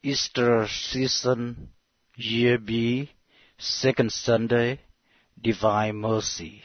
Easter season, Year B, Second Sunday, Divine Mercy.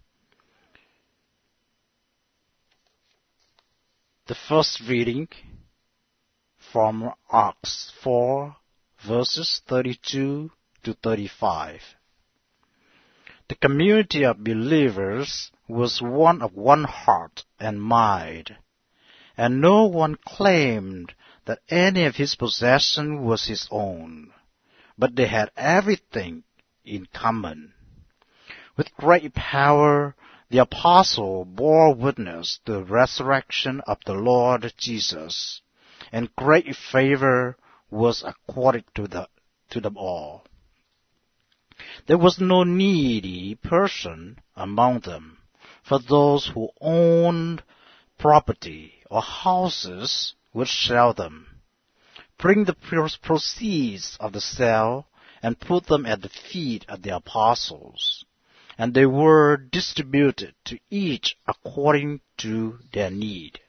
The first reading from Acts 4, verses 32 to 35. The community of believers was one of one heart and mind, and no one claimed that any of his possession was his own, but they had everything in common. With great power, the apostle bore witness to the resurrection of the Lord Jesus, and great favor was accorded to them all. There was no needy person among them, for those who owned property or houses would sell them, bring the proceeds of the sale, and put them at the feet of the apostles, and they were distributed to each according to their need.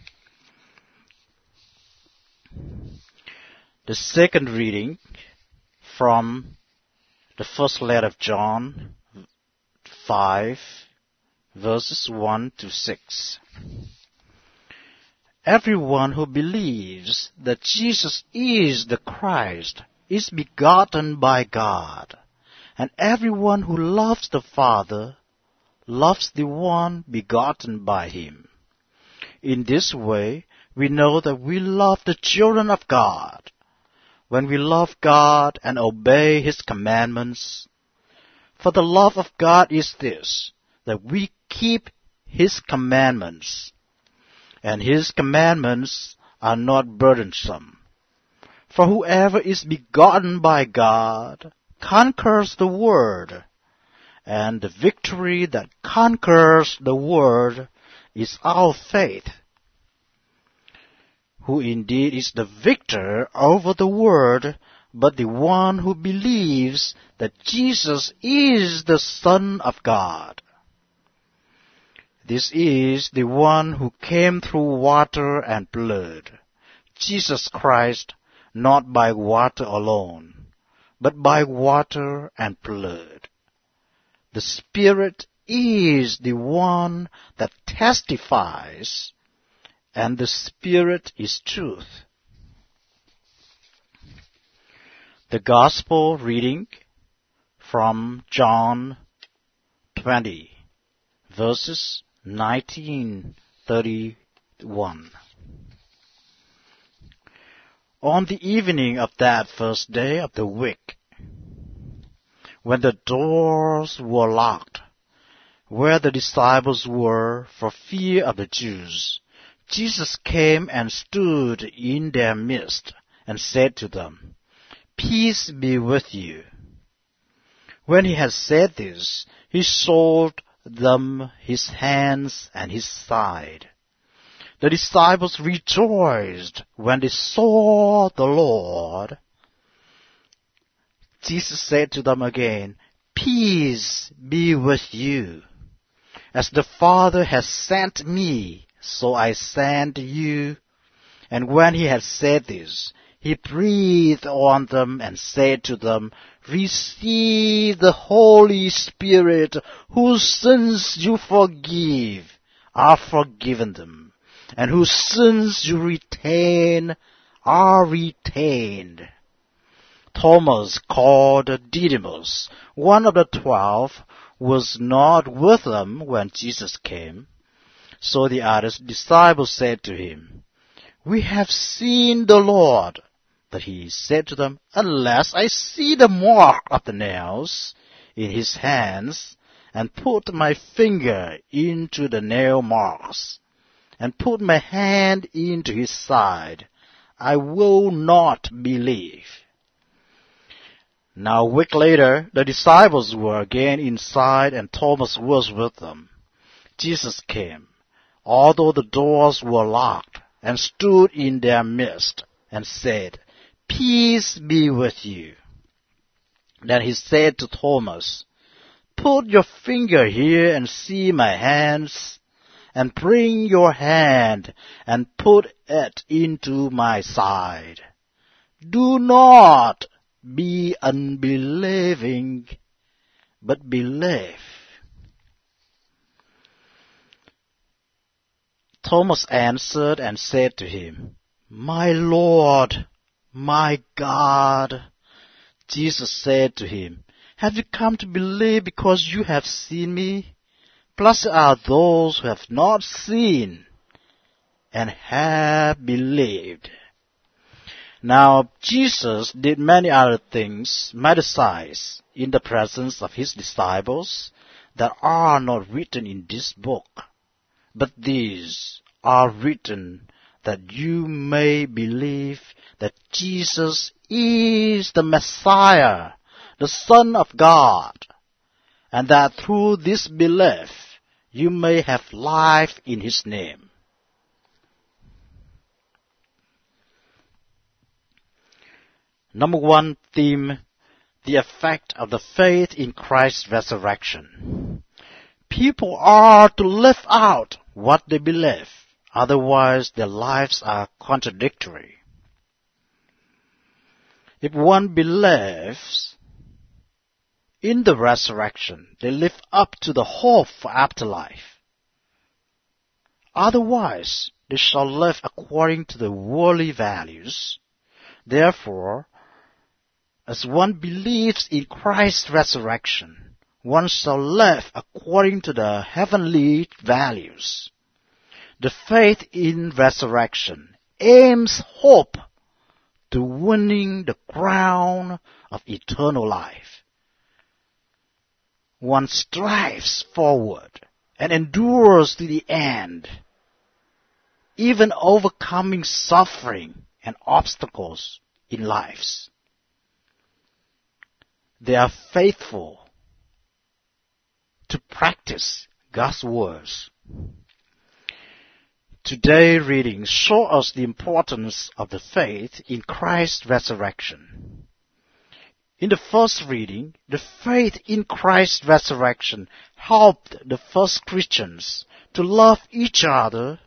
The second reading from the first letter of John 5, verses 1 to 6. Everyone who believes that Jesus is the Christ is begotten by God, and everyone who loves the Father loves the one begotten by him. In this way, we know that we love the children of God, when we love God and obey his commandments. For the love of God is this, that we keep his commandments, and his commandments are not burdensome. For whoever is begotten by God conquers the world, and the victory that conquers the world is our faith. Who indeed is the victor over the world, but the one who believes that Jesus is the Son of God. This is the one who came through water and blood, Jesus Christ, not by water alone, but by water and blood. The Spirit is the one that testifies, and the Spirit is truth. The Gospel reading from John 20, verses 19-31. On the evening of that first day of the week, when the doors were locked, where the disciples were for fear of the Jews, Jesus came and stood in their midst and said to them, "Peace be with you." When he had said this, he showed them his hands and his side. The disciples rejoiced when they saw the Lord. Jesus said to them again, "Peace be with you. As the Father has sent me, so I send you." And when he had said this, he breathed on them and said to them, "Receive the Holy Spirit, whose sins you forgive are forgiven them, and whose sins you retain are retained." Thomas, called Didymus, one of the 12, was not with them when Jesus came. So the other disciples said to him, "We have seen the Lord." But he said to them, "Unless I see the mark of the nails in his hands, and put my finger into the nail marks, and put my hand into his side, I will not believe." Now a week later, the disciples were again inside, and Thomas was with them. Jesus came, although the doors were locked, and stood in their midst, and said, "Peace be with you." Then he said to Thomas, "Put your finger here and see my hands, and bring your hand and put it into my side. Do not be unbelieving, but believe. Thomas answered and said to him, My Lord, my God. Jesus said to him, Have you come to believe because you have seen me? Blessed are those who have not seen and have believed. Now Jesus did many other things, mighty signs, in the presence of his disciples, that are not written in this book. But these are written that you may believe that Jesus is the Messiah, the Son of God, and that through this belief you may have life in his name. Number one theme, the effect of the faith in Christ's resurrection. People are to live out what they believe, otherwise their lives are contradictory. If one believes in the resurrection, they live up to the hope for afterlife. Otherwise, they shall live according to the worldly values. Therefore, as one believes in Christ's resurrection, one shall live according to the heavenly values. The faith in resurrection aims hope to winning the crown of eternal life. One strives forward and endures to the end, even overcoming suffering and obstacles in lives. They are faithful to practice God's words. Today's readings show us the importance of the faith in Christ's resurrection. In the first reading, the faith in Christ's resurrection helped the first Christians to love each other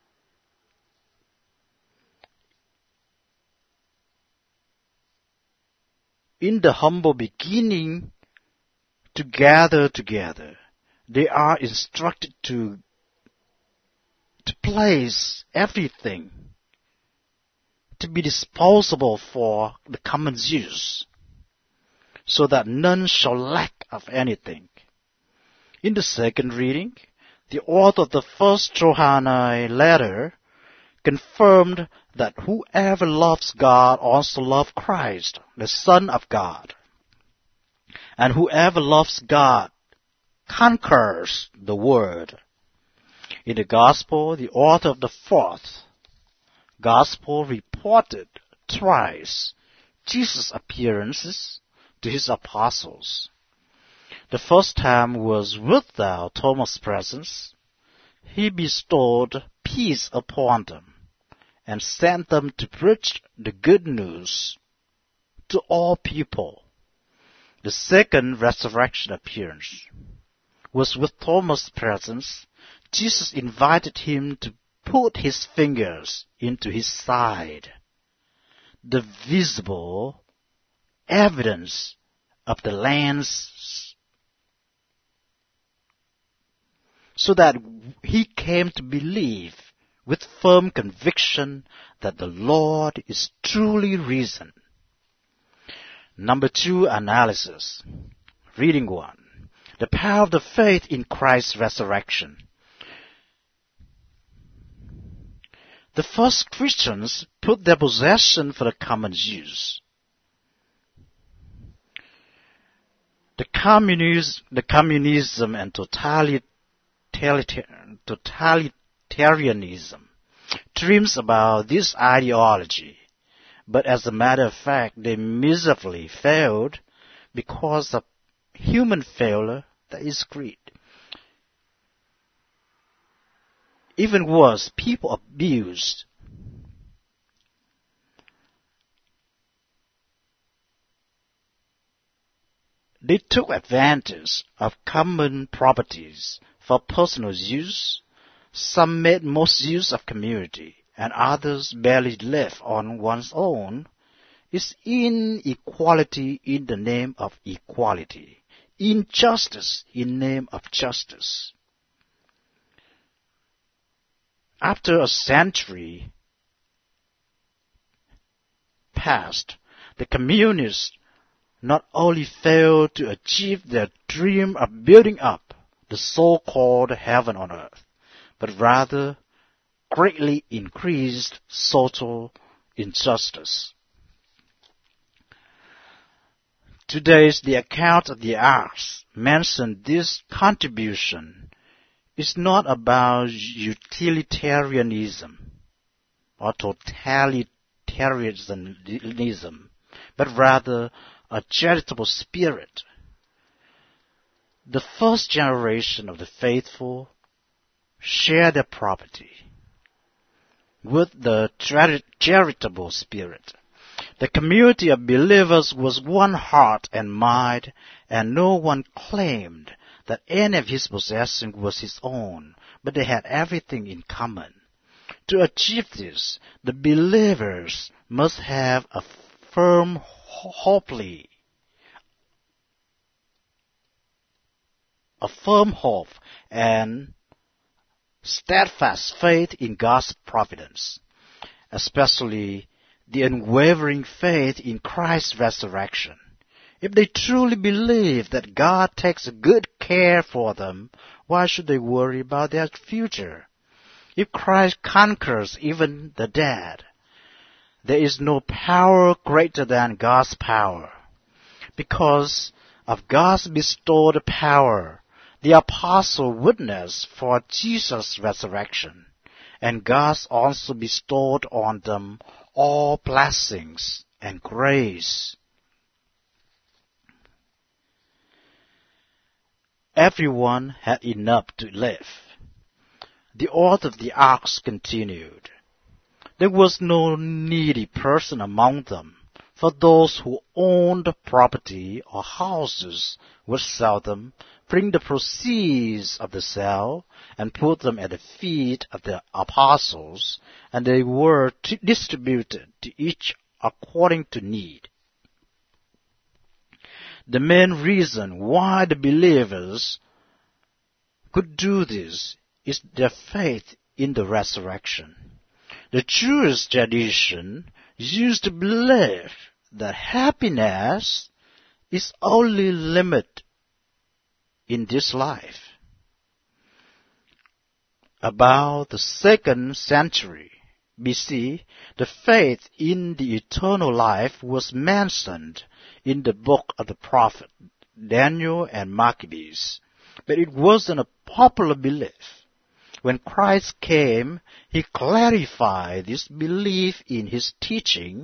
in the humble beginning to gather together. They are instructed to place everything to be disposable for the common use, so that none shall lack of anything. In the second reading, the author of the first Johannine letter confirmed that whoever loves God also loves Christ, the Son of God. And whoever loves God conquers the world. In the Gospel, the author of the fourth Gospel reported twice Jesus' appearances to his apostles. The first time was without Thomas' presence. He bestowed peace upon them and sent them to preach the good news to all people. The second resurrection appearance was with Thomas' presence. Jesus invited him to put his fingers into his side, the visible evidence of the lance, so that he came to believe with firm conviction that the Lord is truly risen. Number two, analysis. Reading 1. The power of the faith in Christ's resurrection. The first Christians put their possession for the common use. The communism and totalitarianism dreams about this ideology, but as a matter of fact, they miserably failed because of human failure, that is greed. Even worse, people abused. They took advantage of common properties for personal use. Some made most use of community, and others barely lived on one's own is inequality in the name of equality, injustice in name of justice. After a century passed, the communists not only failed to achieve their dream of building up the so-called heaven on earth, but rather greatly increased social injustice. Today's the account of the Acts mentioned this contribution is not about utilitarianism or totalitarianism, but rather a charitable spirit. The first generation of the faithful shared their property with the charitable spirit. The community of believers was one heart and mind, and no one claimed that any of his possession was his own, but they had everything in common. To achieve this, the believers must have a firm hope and steadfast faith in God's providence, especially the unwavering faith in Christ's resurrection. If they truly believe that God takes good care for them, why should they worry about their future? If Christ conquers even the dead, there is no power greater than God's power. Because of God's bestowed power, the apostle witnessed for Jesus' resurrection, and God also bestowed on them all blessings and grace. Everyone had enough to live. The author of the Acts continued, there was no needy person among them, for those who owned property or houses would sell them, bring the proceeds of the sale, and put them at the feet of the apostles, and they were distributed to each according to need. The main reason why the believers could do this is their faith in the resurrection. The Jewish tradition used to believe that happiness is only limited in this life. About the 2nd century BC, the faith in the eternal life was mentioned in the book of the prophet Daniel and Maccabees, but it wasn't a popular belief. When Christ came, he clarified this belief in his teaching.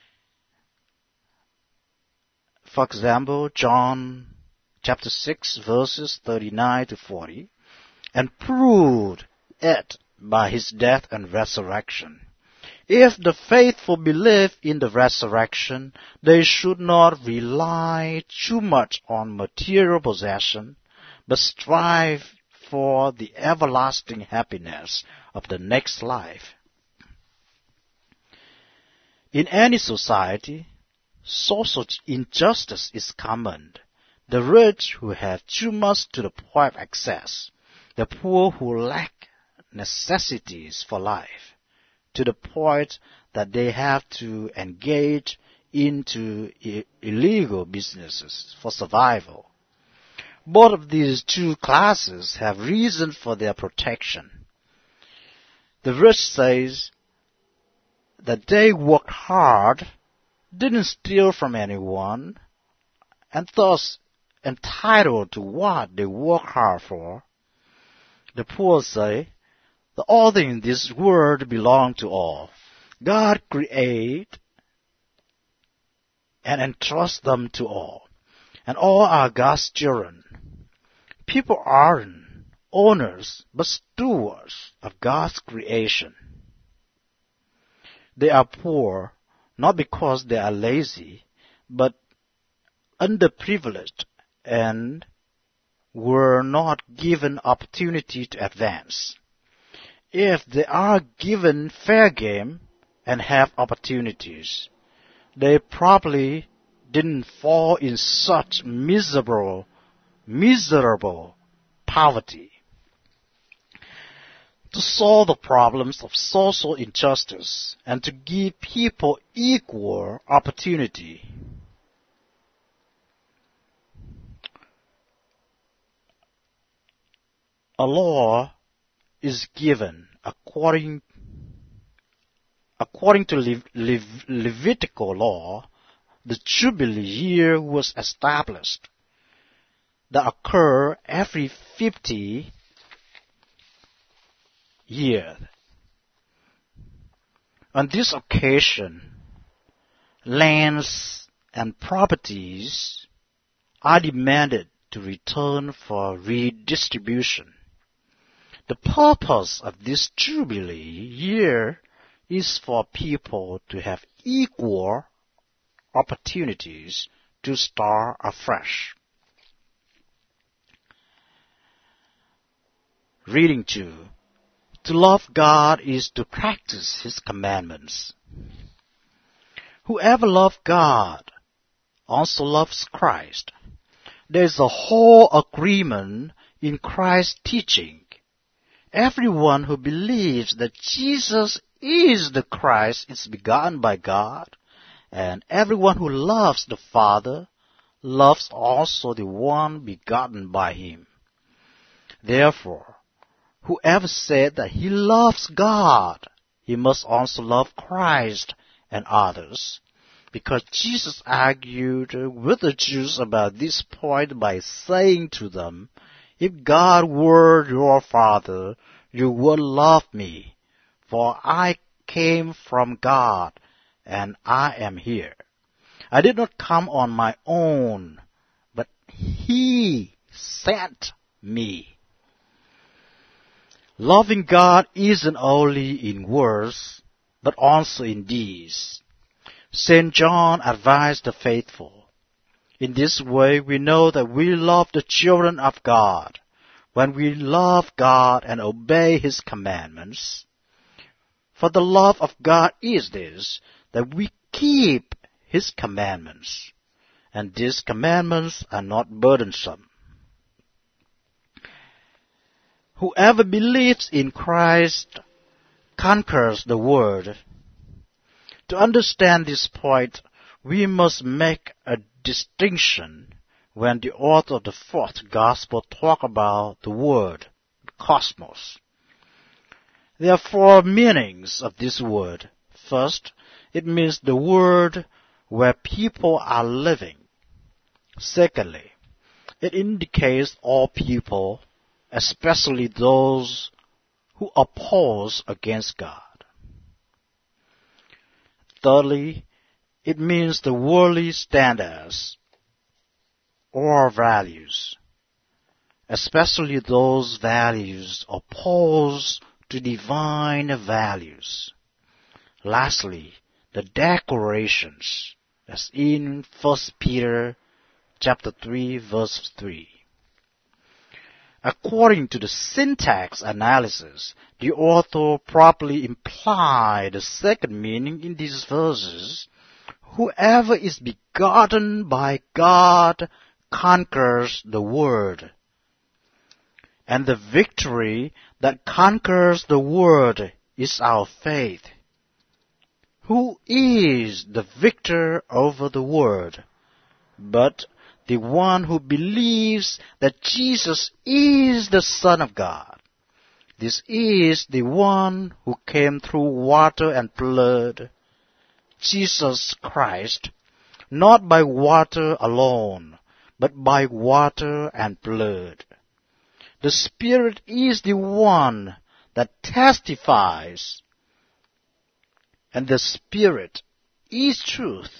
For example, John chapter 6 verses 39 to 40, and proved it by his death and resurrection. If the faithful believe in the resurrection, they should not rely too much on material possession, but strive for the everlasting happiness of the next life. In any society, social injustice is common. The rich who have too much to the point of excess, the poor who lack necessities for life, to the point that they have to engage into illegal businesses for survival. Both of these two classes have reason for their protection. The rich says that they worked hard, didn't steal from anyone, and thus entitled to what they work hard for. The poor say that all things in this world belong to all. God created and entrusts them to all, and all are God's children. People aren't owners, but stewards of God's creation. They are poor, not because they are lazy, but underprivileged and were not given opportunity to advance. If they are given fair game and have opportunities, they probably didn't fall in such miserable poverty. To solve the problems of social injustice and to give people equal opportunity, a law is given according to Levitical law. The Jubilee year was established that occur every 50 years. On this occasion, lands and properties are demanded to return for redistribution. The purpose of this Jubilee year is for people to have equal opportunities to start afresh. Reading 2. To love God is to practice His commandments. Whoever loves God also loves Christ. There is a whole agreement in Christ's teaching. Everyone who believes that Jesus is the Christ is begotten by God, and everyone who loves the Father loves also the one begotten by Him. Therefore, whoever said that he loves God, he must also love Christ and others, because Jesus argued with the Jews about this point by saying to them, "If God were your Father, you would love me, for I came from God, and I am here. I did not come on my own, but He sent me." Loving God isn't only in words, but also in deeds. St. John advised the faithful, "In this way we know that we love the children of God, when we love God and obey His commandments. For the love of God is this, that we keep His commandments, and these commandments are not burdensome." Whoever believes in Christ conquers the world. To understand this point, we must make a distinction when the author of the fourth gospel talks about the word, cosmos. There are four meanings of this word. First, it means the world where people are living. Secondly, it indicates all people, especially those who oppose against God. Thirdly, it means the worldly standards or values, especially those values opposed to divine values. Lastly, the declarations, as in 1 Peter chapter 3, verse 3. According to the syntax analysis, the author properly implied the second meaning in these verses. Whoever is begotten by God conquers the world. And the victory that conquers the world is our faith. Who is the victor over the world? But the one who believes that Jesus is the Son of God. This is the one who came through water and blood, Jesus Christ, not by water alone, but by water and blood. The Spirit is the one that testifies, and the Spirit is truth.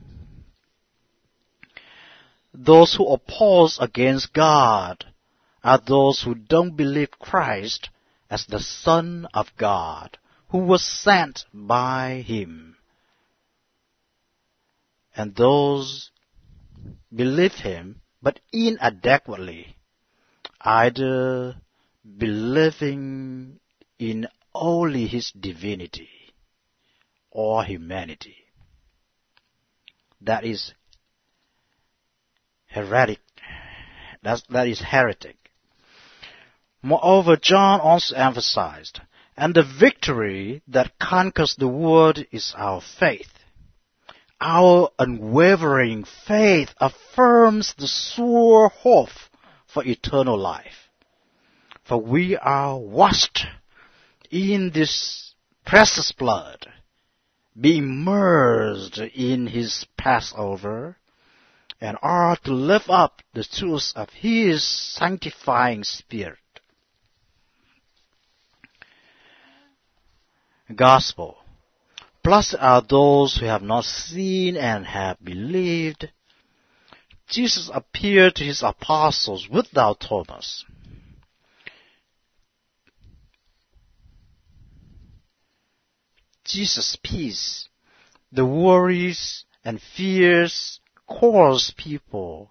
Those who oppose against God are those who don't believe Christ as the Son of God, who was sent by Him. And those believe Him, but inadequately, either believing in only His divinity or humanity. that is heretic. That is heretic. Moreover, John also emphasized, and the victory that conquers the world is our faith. Our unwavering faith affirms the sure hope for eternal life. For we are washed in this precious blood, being immersed in his Passover, and are to live up the truths of his sanctifying Spirit. Gospel. Blessed are those who have not seen and have believed. Jesus appeared to his apostles without Thomas. Jesus' peace, the worries and fears cause people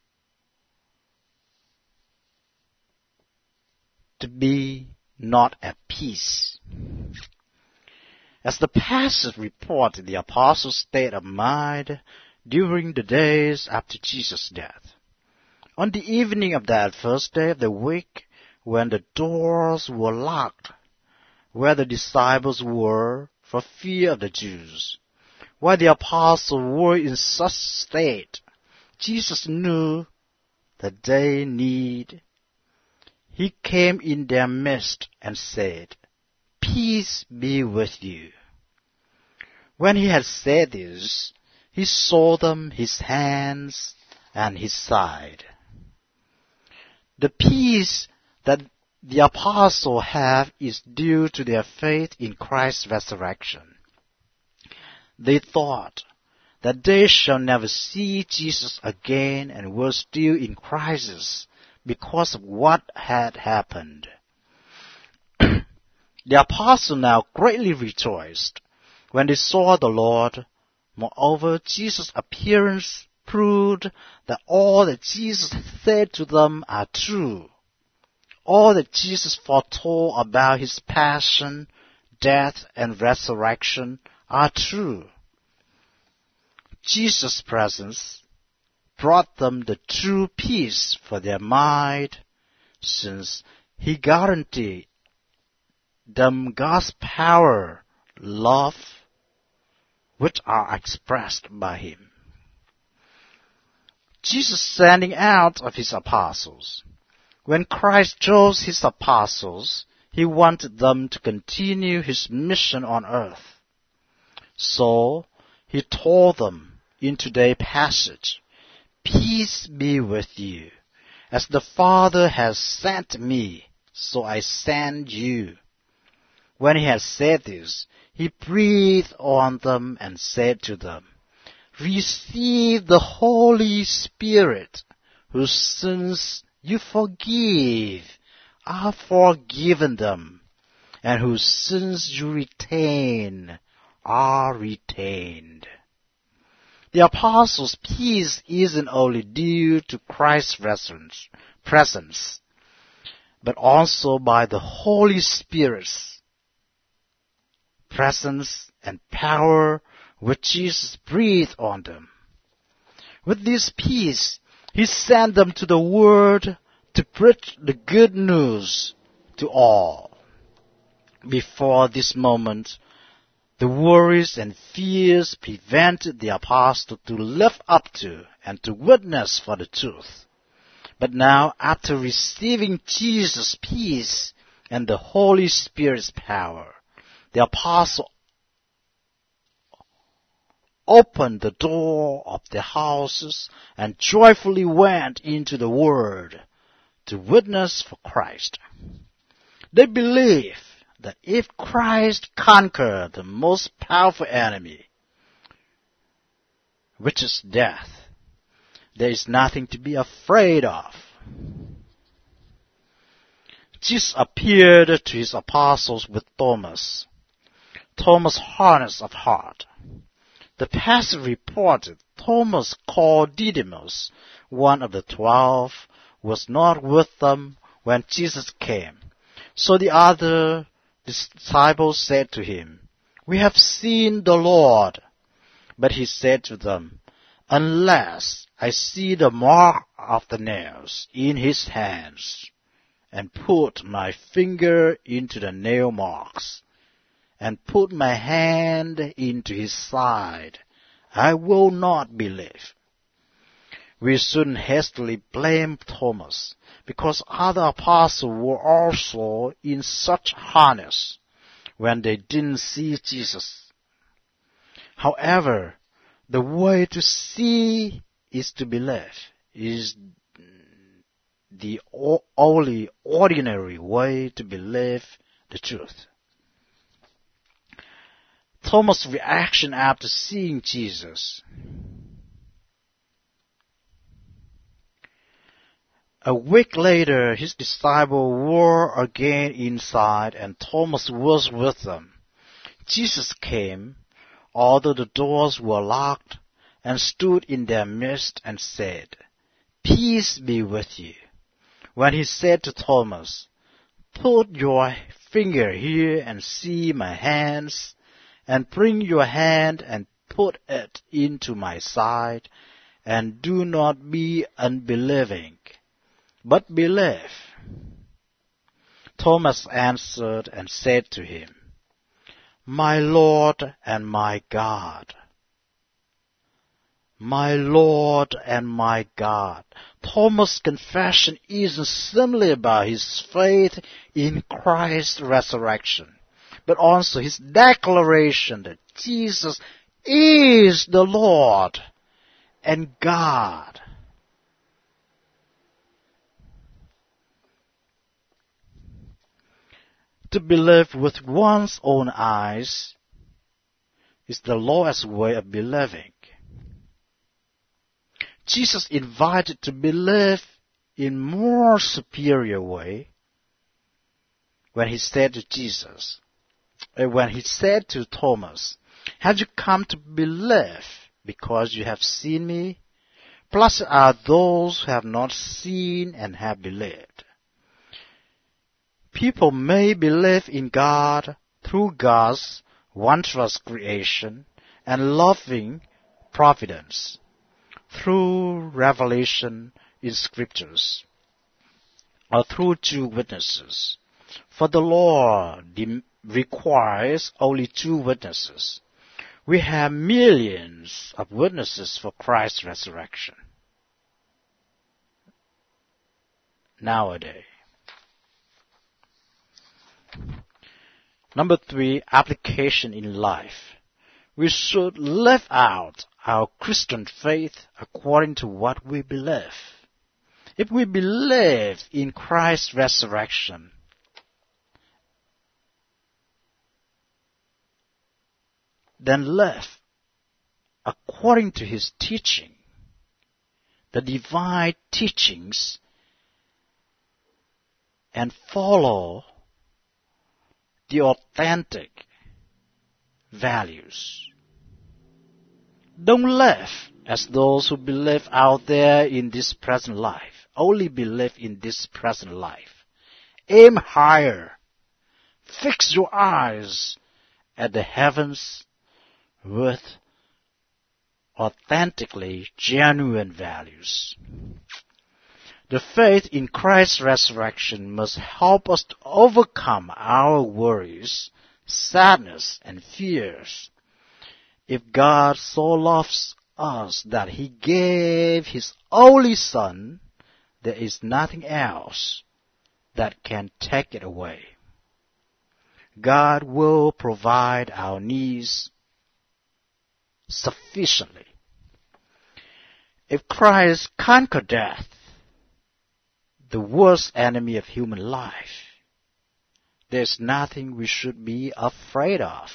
to be not at peace. As the passage reports the apostles' state of mind during the days after Jesus' death. On the evening of that first day of the week, when the doors were locked, where the disciples were for fear of the Jews, while the apostles were in such state, Jesus knew that they need. He came in their midst and said, "Peace be with you." When he had said this, he showed them his hands and his side. The peace that the apostles have is due to their faith in Christ's resurrection. They thought that they shall never see Jesus again and were still in crisis because of what had happened. The apostles now greatly rejoiced when they saw the Lord. Moreover, Jesus' appearance proved that all that Jesus said to them are true. All that Jesus foretold about his passion, death, and resurrection are true. Jesus' presence brought them the true peace for their mind, since he guaranteed them God's power, love, which are expressed by him. Jesus sending out of his apostles. When Christ chose his apostles, he wanted them to continue his mission on earth. So, he told them in today's passage, "Peace be with you. As the Father has sent me, so I send you." When he had said this, he breathed on them and said to them, "Receive the Holy Spirit, whose sins you forgive are forgiven them, and whose sins you retain are retained." The apostles' peace isn't only due to Christ's presence, but also by the Holy Spirit's presence and power which Jesus breathed on them. With this peace, he sent them to the world to preach the good news to all. Before this moment, the worries and fears prevented the apostles to live up to and to witness for the truth. But now, after receiving Jesus' peace and the Holy Spirit's power, the apostles opened the door of their houses and joyfully went into the world to witness for Christ. They believe that if Christ conquered the most powerful enemy, which is death, there is nothing to be afraid of. Jesus appeared to his apostles with Thomas, hardness of heart. The passage reported Thomas, called Didymus, one of the 12, was not with them when Jesus came. So the other disciples said to him, "We have seen the Lord." But he said to them, unless I see the mark of the nails in his hands, and put my finger into the nail marks, and put my hand into his side, I will not believe. We shouldn't hastily blame Thomas, because other apostles were also in such harness when they didn't see Jesus. However, the way to see is to believe, is the only ordinary way to believe the truth. Thomas' reaction after seeing Jesus. A week later, his disciples were again inside, and Thomas was with them. Jesus came, although the doors were locked, and stood in their midst and said, "Peace be with you." When he said to Thomas, "Put your finger here and see my hands, and bring your hand and put it into my side, and do not be unbelieving, but believe." Thomas answered and said to him, "My Lord and my God." My Lord and my God. Thomas' confession isn't simply about his faith in Christ's resurrection, but also his declaration that Jesus is the Lord and God. To believe with one's own eyes is the lowest way of believing. Jesus invited to believe in more superior way when he said to Thomas, "Have you come to believe because you have seen me? Blessed are those who have not seen and have believed." People may believe in God through God's wondrous creation and loving providence, through revelation in scriptures, or through two witnesses. For the law requires only two witnesses. We have millions of witnesses for Christ's resurrection nowadays. Number 3, application in life. We should live out our Christian faith according to what we believe. If we believe in Christ's resurrection, then live according to his teaching, the divine teachings, and follow the authentic values. Don't live as those who believe out there in this present life. Only believe in this present life. Aim higher. Fix your eyes at the heavens with authentically genuine values. The faith in Christ's resurrection must help us to overcome our worries, sadness, and fears. If God so loves us that he gave his only Son, there is nothing else that can take it away. God will provide our needs sufficiently. If Christ conquered death, the worst enemy of human life, there's nothing we should be afraid of.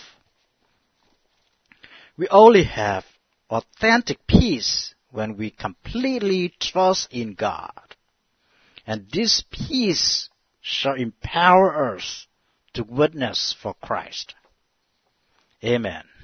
We only have authentic peace when we completely trust in God. And this peace shall empower us to witness for Christ. Amen.